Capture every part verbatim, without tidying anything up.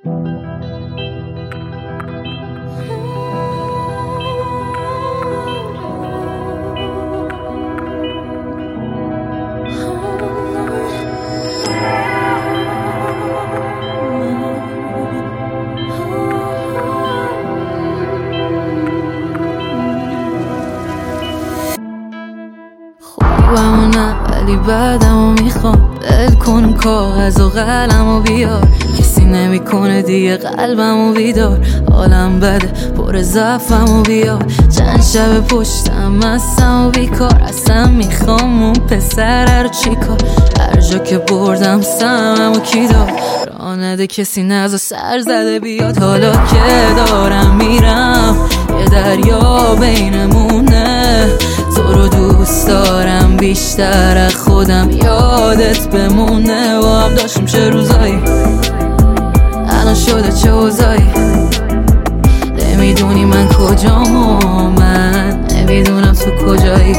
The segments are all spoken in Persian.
خوبمونم ولی بعدمو میخوام دل کن کاغذ و قلمو بیار، کسی نمیکنه دیگه قلبمو بیدار، حالم بده پر ضعفمو بیار، چند شب پشتم مستم و بیکار، اصلا میخوام اون پسر رو چیکار، هر جا که بردم سممو کی دار، راه نده کسی نزا سر زده بیاد، حالا که دارم میرم یه دریا بینمونه، تو رو دوست دارم بیشتر از خودم، یادت بمونه و هم داشتیم چه روزایی، الان شده چه اوضاعی، نمیدونی من کجام و من نمیدونم تو کجایی،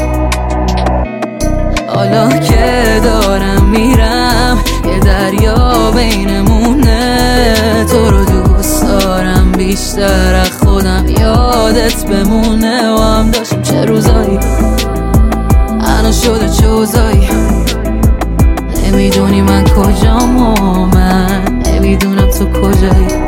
حالا که دارم میرم یه دریا بینمونه، تو رو دوست دارم بیشتر از خودم، یادت بمونه و هم داشتیم چه روزایی، الان شده چه اوضاعی، نمیدونی من کجام و من نمیدونم تو کجایی.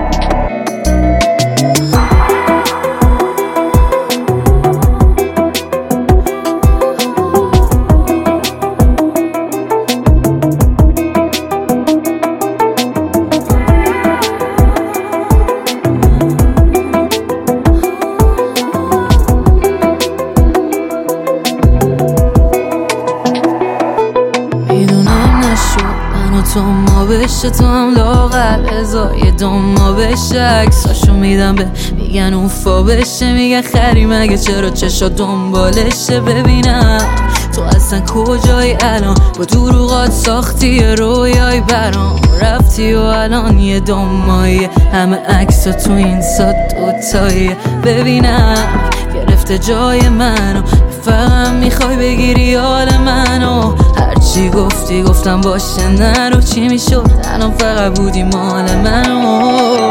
تو ما بشه تو هم لاغر ازای دوم ما بشه، عکساشو میدم به میگن اوفا بشه، میگن خری مگه چرا چشا دنبالشه، ببینم تو اصلا کجایی الان، با دروغات ساختی رویای برام، رفتی و الان یه دمایی، همه عکسا تو این سات دوتایی، ببینم گرفته جای منو، فقط میخوای بگیری حال منو، هرچی گفتی گفتم باشه نرو، چی میشد الان فقط بودی مال منو،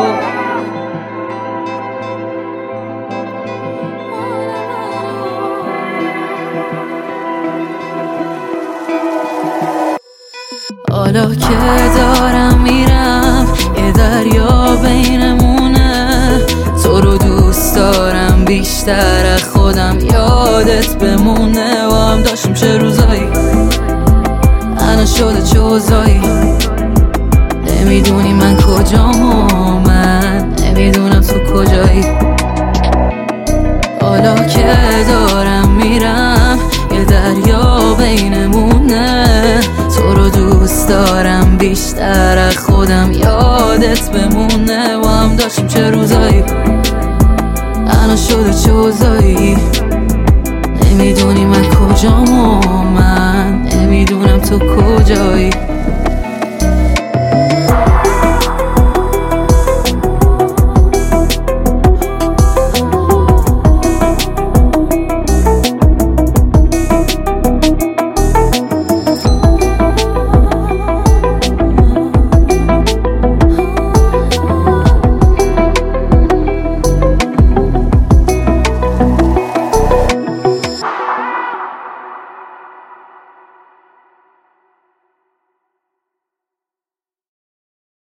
حالا که دارم میرم یه دریا بینمونه، تو رو دوست دارم بیشتر از خودم، یادت بمونه و هم داشتیم چه روزایی، الان شده چه اوضاعی، نمیدونی من کجام و من نمیدونم تو کجایی، حالا که دارم میرم یه دریا بینمونه، تو رو دوست دارم بیشتر از خودم، یادت بمونه و هم داشتیم چه روزایی، الان شده چه اوضاعی، نمیدونی من کجام و من نمیدونم تو کجایی.